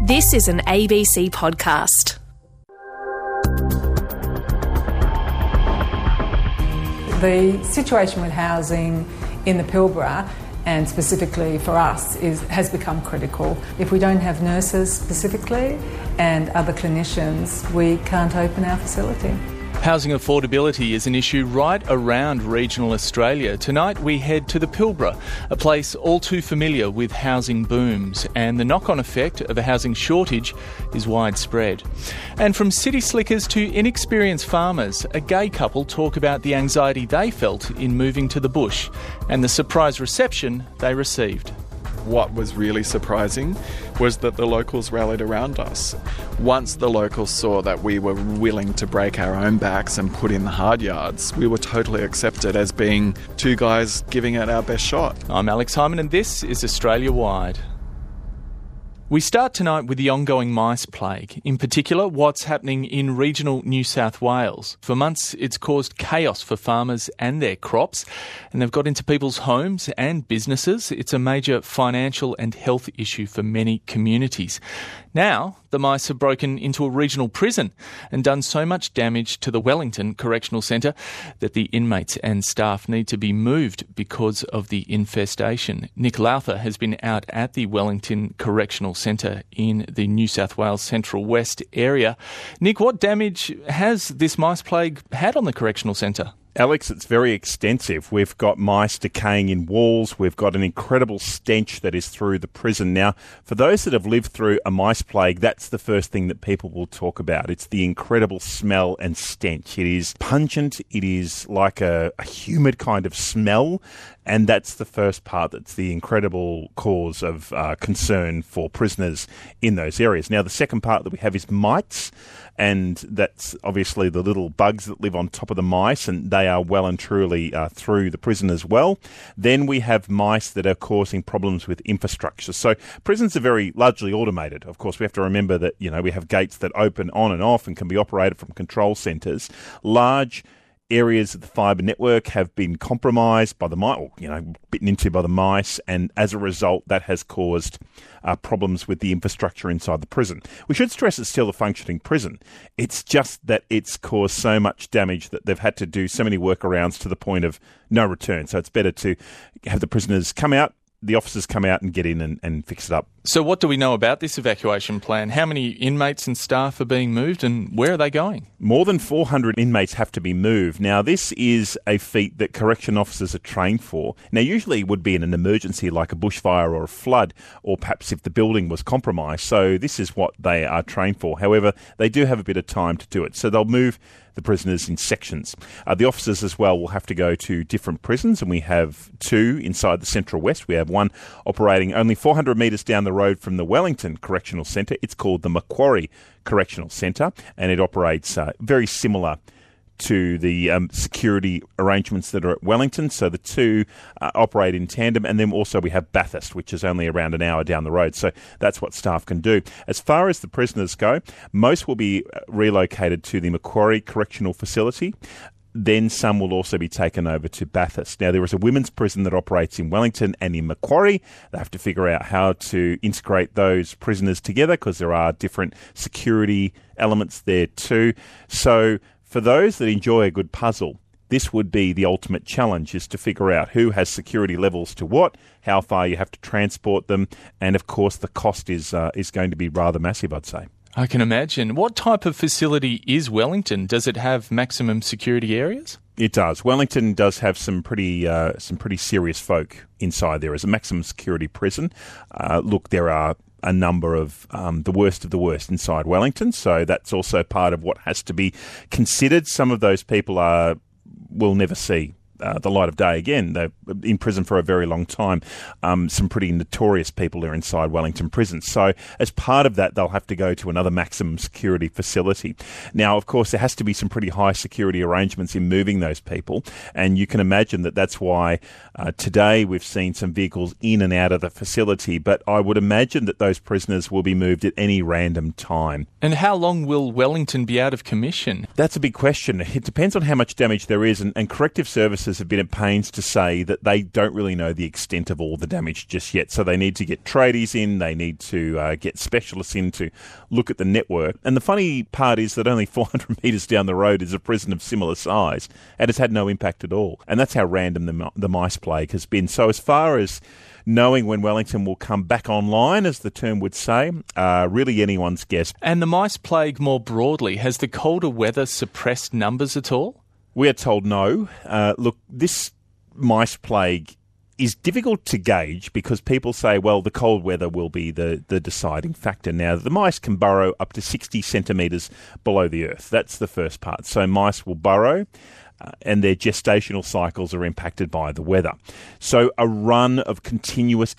This is an ABC podcast. The situation with housing in the Pilbara, and specifically for us, has become critical. If we don't have nurses specifically and other clinicians, we can't open our facility. Housing affordability is an issue right around regional Australia. Tonight we head to the Pilbara, a place all too familiar with housing booms, and the knock-on effect of a housing shortage is widespread. And from city slickers to inexperienced farmers, a gay couple talk about the anxiety they felt in moving to the bush and the surprise reception they received. What was really surprising was that the locals rallied around us. Once the locals saw that we were willing to break our own backs and put in the hard yards, we were totally accepted as being two guys giving it our best shot. I'm Alex Hyman and this is Australia Wide. We start tonight with the ongoing mice plague, in particular what's happening in regional New South Wales. For months it's caused chaos for farmers and their crops, and they've got into people's homes and businesses. It's a major financial and health issue for many communities. Now, the mice have broken into a regional prison and done so much damage to the Wellington Correctional Centre that the inmates and staff need to be moved because of the infestation. Nick Lowther has been out at the Wellington Correctional Centre in the New South Wales Central West area. Nick, what damage has this mice plague had on the Correctional Centre? Alex, it's very extensive. We've got mice decaying in walls. We've got an incredible stench that is through the prison. Now, for those that have lived through a mice plague, that's the first thing that people will talk about. It's the incredible smell and stench. It is pungent. It is like a humid kind of smell. And that's the first part that's the incredible cause of concern for prisoners in those areas. Now, the second part that we have is mites, and that's obviously the little bugs that live on top of the mice, and they are well and truly through the prison as well. Then we have mice that are causing problems with infrastructure. So prisons are very largely automated. Of course, we have to remember that, we have gates that open on and off and can be operated from control centres. Large areas of the fibre network have been compromised by the mice, or, bitten into by the mice, and as a result, that has caused problems with the infrastructure inside the prison. We should stress it's still a functioning prison. It's just that it's caused so much damage that they've had to do so many workarounds to the point of no return. So it's better to have the prisoners come out, the officers come out and get in and fix it up. So what do we know about this evacuation plan? How many inmates and staff are being moved and where are they going? More than 400 inmates have to be moved. Now, this is a feat that correction officers are trained for. Now, usually it would be in an emergency like a bushfire or a flood, or perhaps if the building was compromised. So this is what they are trained for. However, they do have a bit of time to do it. So they'll move the prisoners in sections. The officers as well will have to go to different prisons, and we have two inside the Central West. We have one operating only 400 metres down the road from the Wellington Correctional Centre. It's called the Macquarie Correctional Centre, and it operates very similar to the security arrangements that are at Wellington. So the two operate in tandem. And then also we have Bathurst, which is only around an hour down the road. So that's what staff can do. As far as the prisoners go, most will be relocated to the Macquarie Correctional Facility. Then some will also be taken over to Bathurst. Now, there is a women's prison that operates in Wellington and in Macquarie. They have to figure out how to integrate those prisoners together because there are different security elements there too. So for those that enjoy a good puzzle, this would be the ultimate challenge, is to figure out who has security levels to what, how far you have to transport them, and of course the cost is going to be rather massive, I'd say. I can imagine. What type of facility is Wellington? Does it have maximum security areas? It does. Wellington does have some pretty serious folk inside there as a maximum security prison. Look, there are a number of the worst inside Wellington, so that's also part of what has to be considered. Some of those people will never see the light of day again. They're in prison for a very long time. Some pretty notorious people are inside Wellington Prison. So as part of that, they'll have to go to another maximum security facility. Now, of course, there has to be some pretty high security arrangements in moving those people. And you can imagine that that's why today we've seen some vehicles in and out of the facility. But I would imagine that those prisoners will be moved at any random time. And how long will Wellington be out of commission? That's a big question. It depends on how much damage there is. And corrective services officers have been at pains to say that they don't really know the extent of all the damage just yet. So they need to get tradies in, they need to get specialists in to look at the network. And the funny part is that only 400 metres down the road is a prison of similar size, and it's had no impact at all. And that's how random the mice plague has been. So as far as knowing when Wellington will come back online, as the term would say, really anyone's guess. And the mice plague more broadly, has the colder weather suppressed numbers at all? We are told no. Look, this mice plague is difficult to gauge because people say, well, the cold weather will be the deciding factor. Now, the mice can burrow up to 60 centimetres below the earth. That's the first part. So mice will burrow, and their gestational cycles are impacted by the weather. So a run of continuous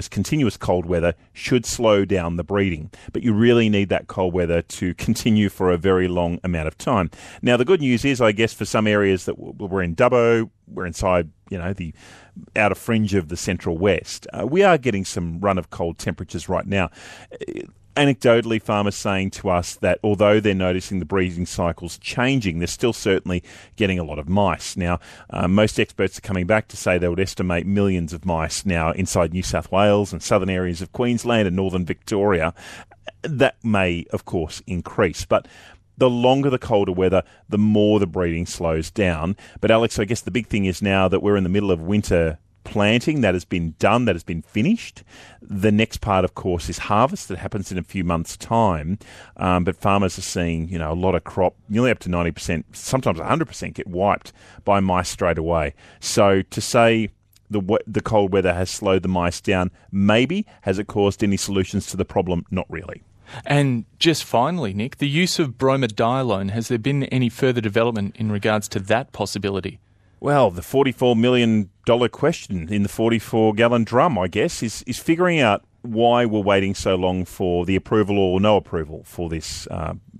cold weather should slow down the breeding. But you really need that cold weather to continue for a very long amount of time. Now, the good news is, I guess, for some areas that we're in Dubbo, we're inside, the outer fringe of the central west, we are getting some run of cold temperatures right now. Anecdotally, farmers saying to us that although they're noticing the breeding cycles changing, they're still certainly getting a lot of mice. Now, most experts are coming back to say they would estimate millions of mice now inside New South Wales and southern areas of Queensland and northern Victoria. That may, of course, increase, but the longer the colder weather, the more the breeding slows down. But Alex, I guess the big thing is now that we're in the middle of winter planting that has been done, that has been finished. The next part, of course, is harvest that happens in a few months' time. But farmers are seeing, a lot of crop, nearly up to 90%, sometimes 100% get wiped by mice straight away. So to say the cold weather has slowed the mice down, maybe. Has it caused any solutions to the problem? Not really. And just finally, Nick, the use of bromadiolone, has there been any further development in regards to that possibility? Well, the $44 million question in the 44-gallon drum, I guess, is figuring out why we're waiting so long for the approval or no approval for this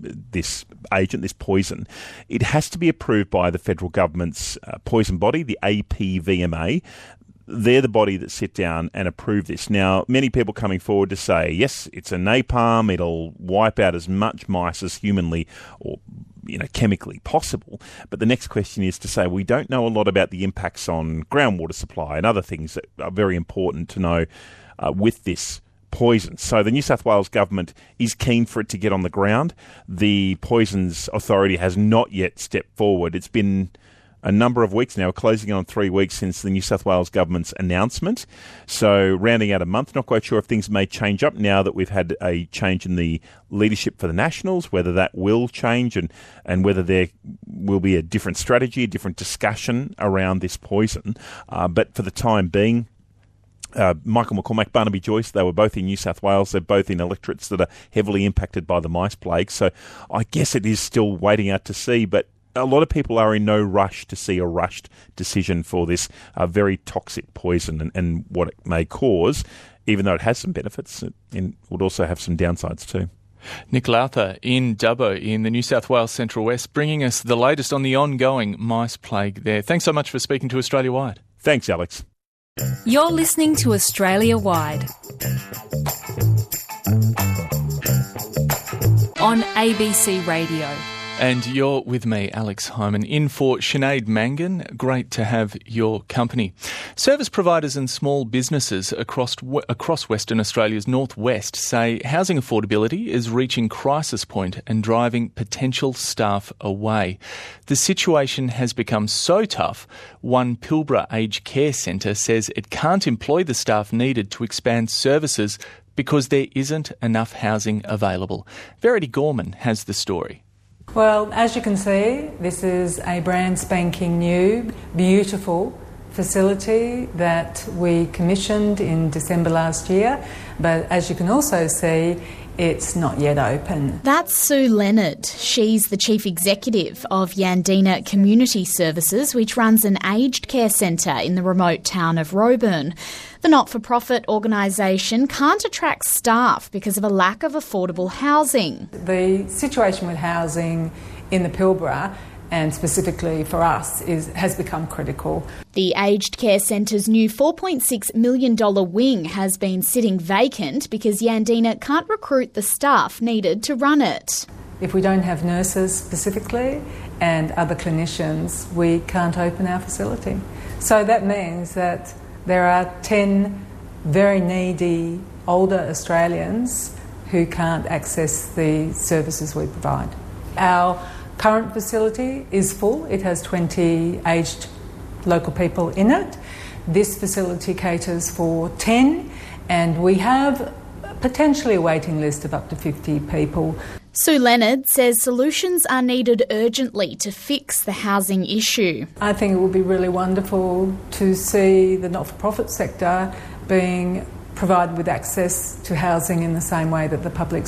agent, this poison. It has to be approved by the federal government's poison body, the APVMA. They're the body that sit down and approve this. Now, many people coming forward to say, yes, it's a napalm, it'll wipe out as much mice as humanly or chemically possible. But the next question is to say we don't know a lot about the impacts on groundwater supply and other things that are very important to know with this poison. So the New South Wales government is keen for it to get on the ground. The Poisons Authority has not yet stepped forward. It's been a number of weeks now. We're closing on 3 weeks since the New South Wales government's announcement. So rounding out a month, not quite sure if things may change up now that we've had a change in the leadership for the Nationals, whether that will change and whether there will be a different strategy, a different discussion around this poison. But for the time being, Michael McCormack, Barnaby Joyce, they were both in New South Wales. They're both in electorates that are heavily impacted by the mice plague. So I guess it is still waiting out to see, but a lot of people are in no rush to see a rushed decision for this very toxic poison and what it may cause, even though it has some benefits. It would also have some downsides too. Nick Lowther in Dubbo in the New South Wales Central West, bringing us the latest on the ongoing mice plague there. Thanks so much for speaking to Australia Wide. Thanks, Alex. You're listening to Australia Wide on ABC Radio. And you're with me, Alex Hyman, in for Sinead Mangan. Great to have your company. Service providers and small businesses across Western Australia's northwest say housing affordability is reaching crisis point and driving potential staff away. The situation has become so tough, one Pilbara Aged Care Centre says it can't employ the staff needed to expand services because there isn't enough housing available. Verity Gorman has the story. Well, as you can see, this is a brand spanking new, beautiful facility that we commissioned in December last year. But as you can also see, it's not yet open. That's Sue Leonard. She's the Chief Executive of Yandina Community Services, which runs an aged care centre in the remote town of Roebourne. The not-for-profit organisation can't attract staff because of a lack of affordable housing. The situation with housing in the Pilbara, and specifically for us, has become critical. The aged care centre's new $4.6 million wing has been sitting vacant because Yandina can't recruit the staff needed to run it. If we don't have nurses specifically and other clinicians, we can't open our facility. So that means that there are 10 very needy older Australians who can't access the services we provide. Our current facility is full. It has 20 aged local people in it. This facility caters for 10, and we have potentially a waiting list of up to 50 people. Sue Leonard says solutions are needed urgently to fix the housing issue. I think it would be really wonderful to see the not-for-profit sector being provided with access to housing in the same way that the public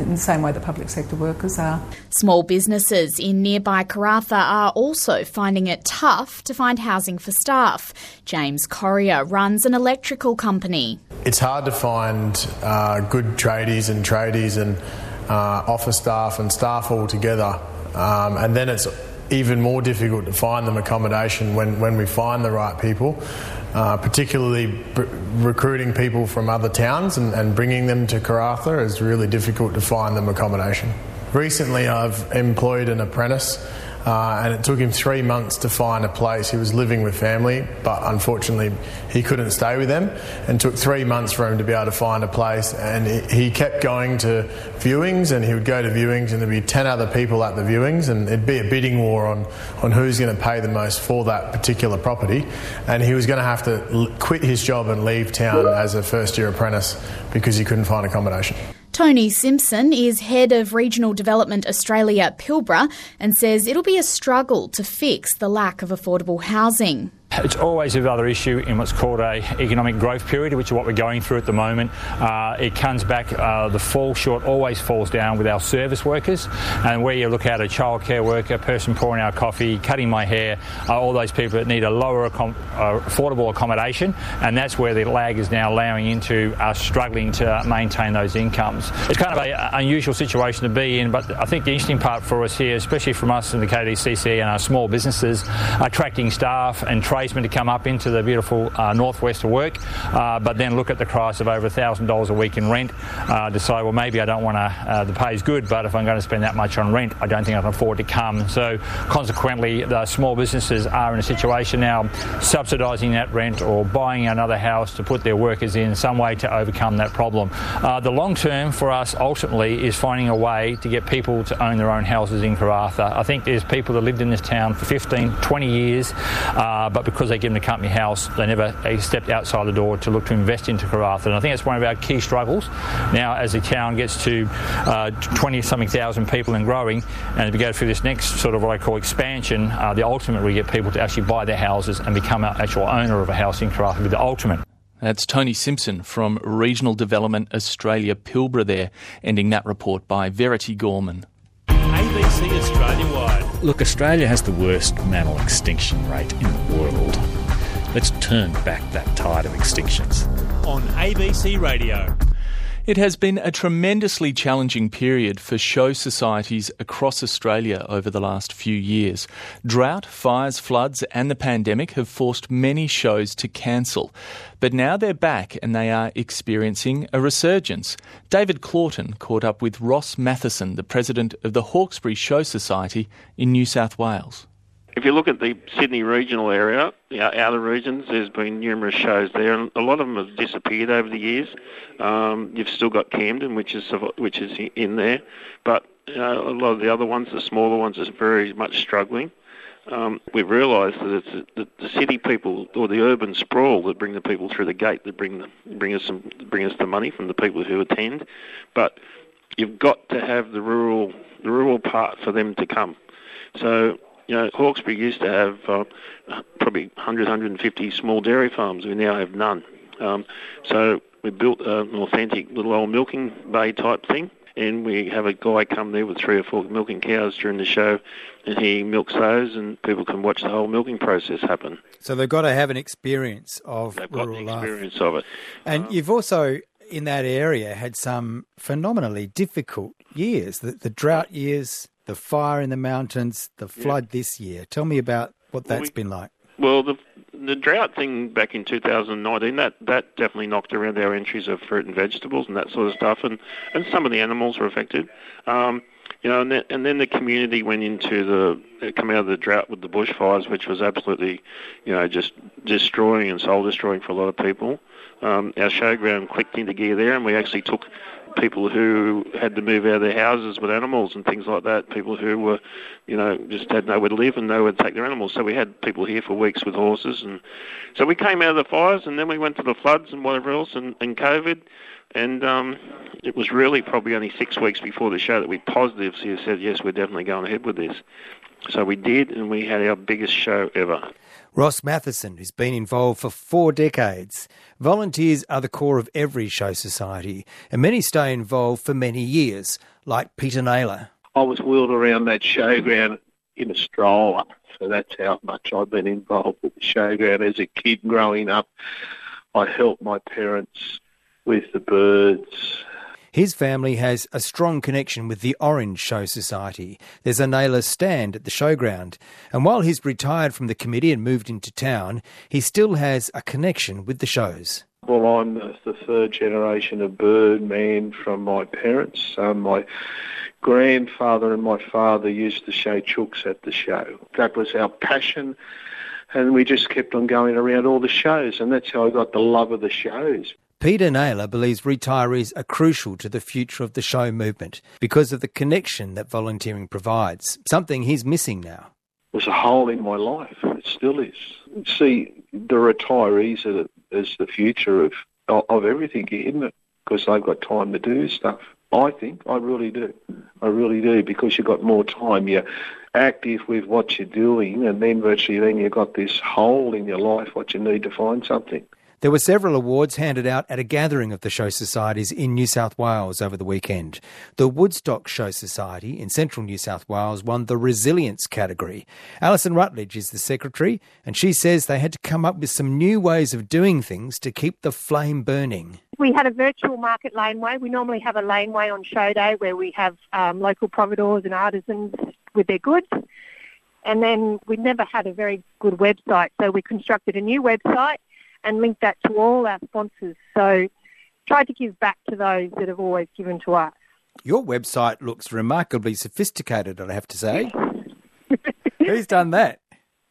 sector workers are. Small businesses in nearby Karratha are also finding it tough to find housing for staff. James Corrier runs an electrical company. It's hard to find good tradies and office staff and staff all together, and then it's even more difficult to find them accommodation when we find the right people, particularly recruiting people from other towns and bringing them to Karratha is really difficult to find them accommodation. Recently I've employed an apprentice and it took him 3 months to find a place. He was living with family, but unfortunately he couldn't stay with them, and took 3 months for him to be able to find a place. And he kept going to viewings, and he would go to viewings and there'd be 10 other people at the viewings, and it'd be a bidding war on who's going to pay the most for that particular property. And he was going to have to quit his job and leave town as a first-year apprentice because he couldn't find accommodation. Tony Simpson is head of Regional Development Australia Pilbara and says it'll be a struggle to fix the lack of affordable housing. It's always another issue in what's called a economic growth period, which is what we're going through at the moment. It comes back, the fall short always falls down with our service workers, and where you look at a childcare worker, person pouring our coffee, cutting my hair, all those people that need a lower affordable accommodation, and that's where the lag is now allowing into us struggling to maintain those incomes. It's kind of an unusual situation to be in, but I think the interesting part for us here, especially from us in the KDCC and our small businesses, attracting staff and tradesmen to come up into the beautiful northwest to work, but then look at the price of over $1,000 a week in rent, decide, well, maybe I don't want to, the pay's good, but if I'm going to spend that much on rent, I don't think I can afford to come. So consequently, the small businesses are in a situation now subsidising that rent or buying another house to put their workers in some way to overcome that problem. The long term for us ultimately is finding a way to get people to own their own houses in Karratha. I think there's people that lived in this town for 15, 20 years, but because they give them a company house, they never stepped outside the door to look to invest into Karratha. And I think that's one of our key struggles. Now, as the town gets to 20-something thousand people and growing, and as we go through this next sort of what I call expansion, the ultimate we get people to actually buy their houses and become an actual owner of a house in Karratha with the ultimate. That's Tony Simpson from Regional Development Australia Pilbara there, ending that report by Verity Gorman. ABC Australia-wide. Look, Australia has the worst mammal extinction rate in the world. Let's turn back that tide of extinctions. On ABC Radio. It has been a tremendously challenging period for show societies across Australia over the last few years. Drought, fires, floods and the pandemic have forced many shows to cancel. But now they're back and they are experiencing a resurgence. David Claughton caught up with Ross Matheson, the president of the Hawkesbury Show Society in New South Wales. If you look at the Sydney regional area, outer regions, there's been numerous shows there, and a lot of them have disappeared over the years. You've still got Camden, which is in there, but a lot of the other ones, the smaller ones, are very much struggling. We've realised that it's the city people or the urban sprawl that bring the people through the gate, that bring us the money from the people who attend, but you've got to have the rural part for them to come. So, Hawkesbury used to have probably 100, 150 small dairy farms. We now have none. So we built an authentic little old milking bay type thing, and we have a guy come there with 3 or 4 milking cows during the show, and he milks those, and people can watch the whole milking process happen. So they've got to have an experience of rural life. They've got the experience of it. And you've also, in that area, had some phenomenally difficult years, the drought years, the fire in the mountains, the flood this year. Tell me about what that's been like. Well, the the drought thing back in 2019, that definitely knocked around our entries of fruit and vegetables and that sort of stuff, and some of the animals were affected. And then the community went into come out of the drought with the bushfires, which was absolutely, just destroying and soul destroying for a lot of people. Our showground clicked into gear there, and we actually took people who had to move out of their houses with animals and things like that, people who were, just had nowhere to live and nowhere to take their animals. So we had people here for weeks with horses. And so we came out of the fires, and then we went to the floods and whatever else and COVID. And it was really probably only 6 weeks before the show that we positively said, yes, we're definitely going ahead with this. So we did, and we had our biggest show ever. Ross Matheson, who's been involved for 4 decades. Volunteers are the core of every show society, and many stay involved for many years, like Peter Naylor. I was wheeled around that showground in a stroller, so that's how much I've been involved with the showground. As a kid growing up, I helped my parents with the birds. His family has a strong connection with the Orange Show Society. There's a Naylor stand at the showground. And while he's retired from the committee and moved into town, he still has a connection with the shows. Well, I'm the third generation of birdman from my parents. My grandfather and my father used to show chooks at the show. That was our passion, and we just kept on going around all the shows, and that's how I got the love of the shows. Peter Naylor believes retirees are crucial to the future of the show movement because of the connection that volunteering provides, something he's missing now. It was a hole in my life. It still is. See, the retirees is the future of everything, isn't it? Because they've got time to do stuff. I think. I really do. I really do, because you've got more time. You're active with what you're doing, and then virtually then you've got this hole in your life what you need to find something. There were several awards handed out at a gathering of the show societies in New South Wales over the weekend. The Woodstock Show Society in central New South Wales won the Resilience category. Alison Rutledge is the secretary, and she says they had to come up with some new ways of doing things to keep the flame burning. We had a virtual market laneway. We normally have a laneway on show day where we have local providores and artisans with their goods. And then we never had a very good website, so we constructed a new website and linked that to all our sponsors. So tried to give back to those that have always given to us. Your website looks remarkably sophisticated, I have to say. Who's done that?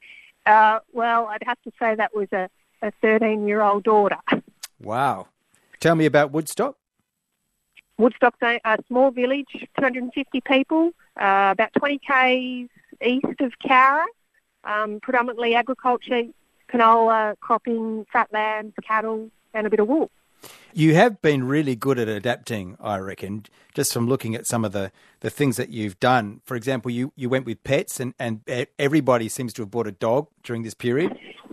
Well, I'd have to say that was a 13-year-old daughter. Wow. Tell me about Woodstock. Woodstock's a small village, 250 people, about 20 k's east of Cowra, predominantly agriculture, canola, cropping, fat lambs, cattle, and a bit of wool. You have been really good at adapting, I reckon, just from looking at some of the things that you've done. For example, you went with pets, and everybody seems to have bought a dog during this period.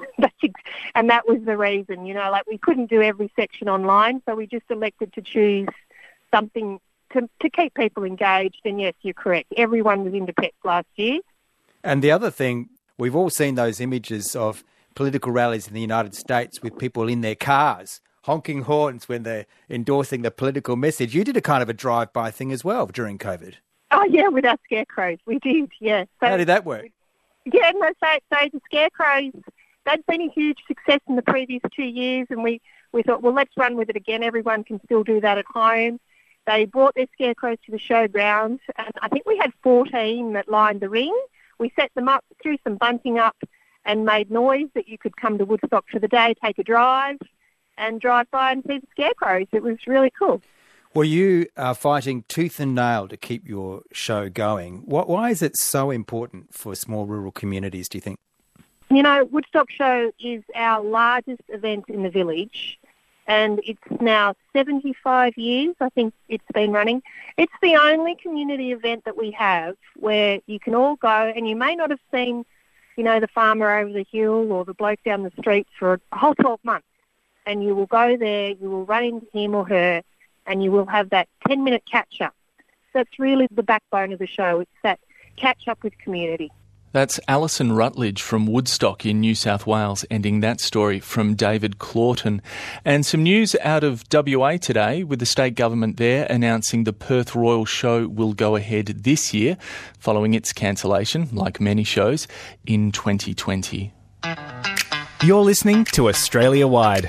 And that was the reason, we couldn't do every section online, so we just elected to choose something to keep people engaged. And yes, you're correct. Everyone was into pets last year. And the other thing, we've all seen those images of political rallies in the United States with people in their cars honking horns when they're endorsing the political message. You did a kind of a drive-by thing as well during COVID. Oh, yeah, with our scarecrows. We did, yeah. So, how did that work? Yeah, so the scarecrows, they'd been a huge success in the previous 2 years, and we thought, well, let's run with it again. Everyone can still do that at home. They brought their scarecrows to the showground, and I think we had 14 that lined the ring. We set them up, threw some bunting up, and made noise that you could come to Woodstock for the day, take a drive, and drive by and see the scarecrows. It was really cool. Well, you are fighting tooth and nail to keep your show going. Why is it so important for small rural communities, do you think? Woodstock Show is our largest event in the village, and it's now 75 years, I think it's been running. It's the only community event that we have where you can all go, and you may not have seen the farmer over the hill or the bloke down the street for a whole 12 months. And you will go there, you will run into him or her, and you will have that 10-minute catch-up. That's really the backbone of the show. It's that catch-up with community. That's Alison Rutledge from Woodstock in New South Wales, ending that story from David Clawton. And some news out of WA today, with the state government there announcing the Perth Royal Show will go ahead this year, following its cancellation, like many shows, in 2020. You're listening to Australia Wide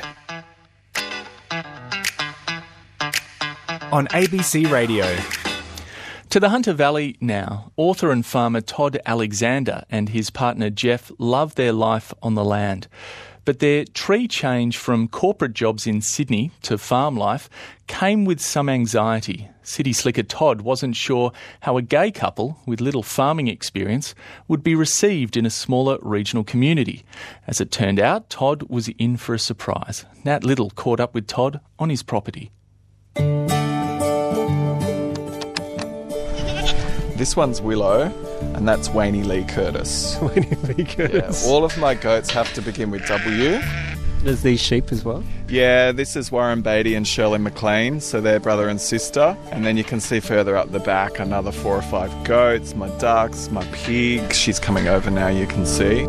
on ABC Radio. To the Hunter Valley now. Author and farmer Todd Alexander and his partner Jeff love their life on the land. But their tree change from corporate jobs in Sydney to farm life came with some anxiety. City slicker Todd wasn't sure how a gay couple with little farming experience would be received in a smaller regional community. As it turned out, Todd was in for a surprise. Nat Little caught up with Todd on his property. This one's Willow, and that's Wayne Lee Curtis. Wayne Lee Curtis. Yeah, all of my goats have to begin with W. There's these sheep as well? Yeah, this is Warren Beatty and Shirley McLean, so they're brother and sister. And then you can see further up the back another 4 or 5 goats, my ducks, my pig. She's coming over now, you can see.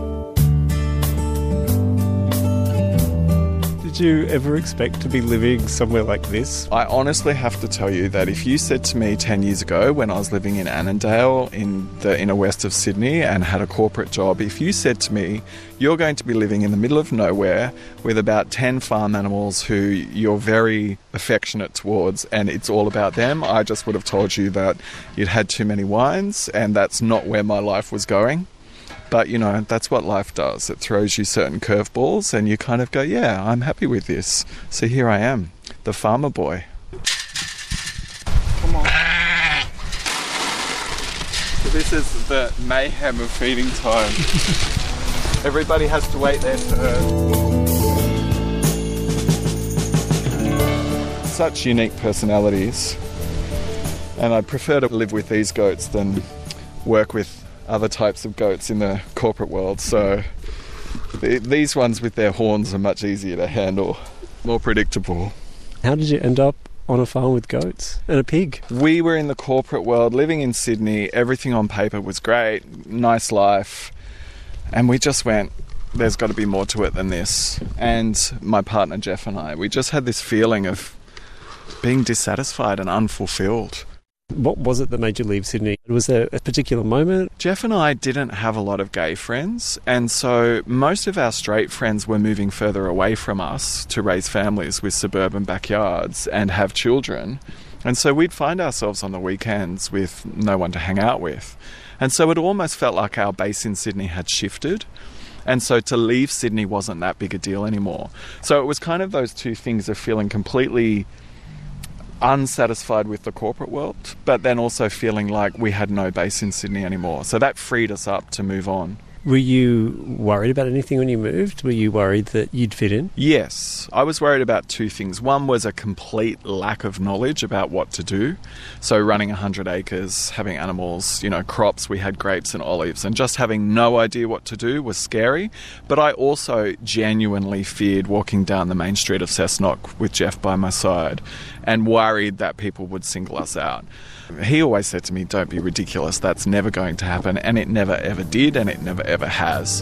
Did you ever expect to be living somewhere like this? I honestly have to tell you that if you said to me 10 years ago when I was living in Annandale in the inner west of Sydney and had a corporate job, if you said to me you're going to be living in the middle of nowhere with about 10 farm animals who you're very affectionate towards and it's all about them, I just would have told you that you'd had too many wines and that's not where my life was going. But, you know, that's what life does. It throws you certain curveballs and you kind of go, yeah, I'm happy with this. So here I am, the farmer boy. Come on. So this is the mayhem of feeding time. Everybody has to wait their turn. Such unique personalities. And I prefer to live with these goats than work with other types of goats in the corporate world, so these ones with their horns are much easier to handle, more predictable. How did you end up on a farm with goats and a pig? We were in the corporate world, living in Sydney, everything on paper was great, nice life, and we just went, there's got to be more to it than this. And my partner Jeff and I, we just had this feeling of being dissatisfied and unfulfilled. What was it that made you leave Sydney? Was there a particular moment? Jeff and I didn't have a lot of gay friends, and so most of our straight friends were moving further away from us to raise families with suburban backyards and have children. And so we'd find ourselves on the weekends with no one to hang out with. And so it almost felt like our base in Sydney had shifted. And so to leave Sydney wasn't that big a deal anymore. So it was kind of those two things of feeling completely unsatisfied with the corporate world, but then also feeling like we had no base in Sydney anymore. So that freed us up to move on. Were you worried about anything when you moved? Were you worried that you'd fit in? Yes. I was worried about two things. One was a complete lack of knowledge about what to do. So running 100 acres, having animals, you know, crops, we had grapes and olives, and just having no idea what to do was scary. But I also genuinely feared walking down the main street of Cessnock with Jeff by my side and worried that people would single us out. He always said to me, don't be ridiculous, that's never going to happen, and it never ever did, and it never ever has.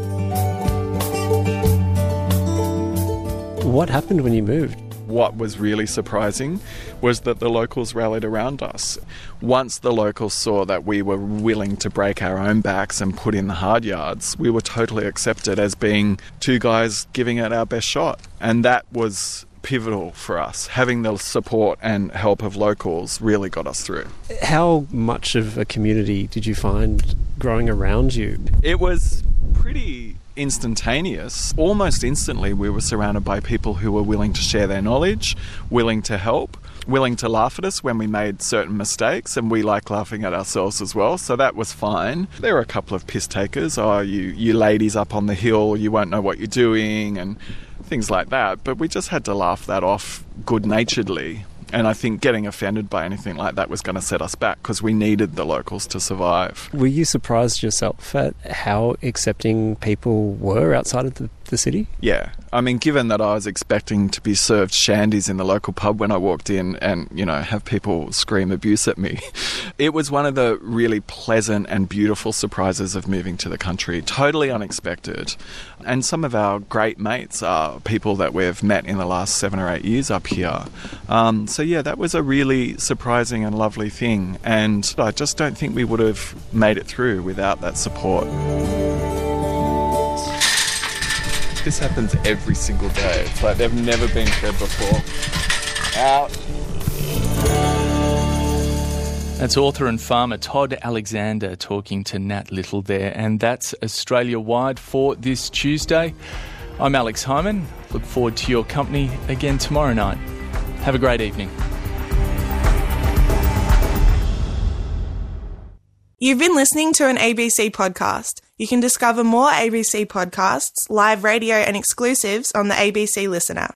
What happened when you moved? What was really surprising was that the locals rallied around us. Once the locals saw that we were willing to break our own backs and put in the hard yards, we were totally accepted as being two guys giving it our best shot. And that was pivotal for us. Having the support and help of locals really got us through. How much of a community did you find growing around you? It was pretty instantaneous. Almost instantly we were surrounded by people who were willing to share their knowledge, willing to help, willing to laugh at us when we made certain mistakes, and we like laughing at ourselves as well, so that was fine. There were a couple of piss takers, you ladies up on the hill, you won't know what you're doing, and things like that, but we just had to laugh that off good-naturedly. And I think getting offended by anything like that was going to set us back because we needed the locals to survive. Were you surprised yourself at how accepting people were outside of the city? Yeah. I mean, given that I was expecting to be served shandies in the local pub when I walked in and, you know, have people scream abuse at me, it was one of the really pleasant and beautiful surprises of moving to the country. Totally unexpected. And some of our great mates are people that we've met in the last 7 or 8 years up here. So yeah, that was a really surprising and lovely thing. And I just don't think we would have made it through without that support. This happens every single day. It's like they've never been fed before. Out. That's author and farmer Todd Alexander talking to Nat Little there, and that's Australia Wide for this Tuesday. I'm Alex Hyman. Look forward to your company again tomorrow night. Have a great evening. You've been listening to an ABC podcast. You can discover more ABC podcasts, live radio and exclusives on the ABC Listen app.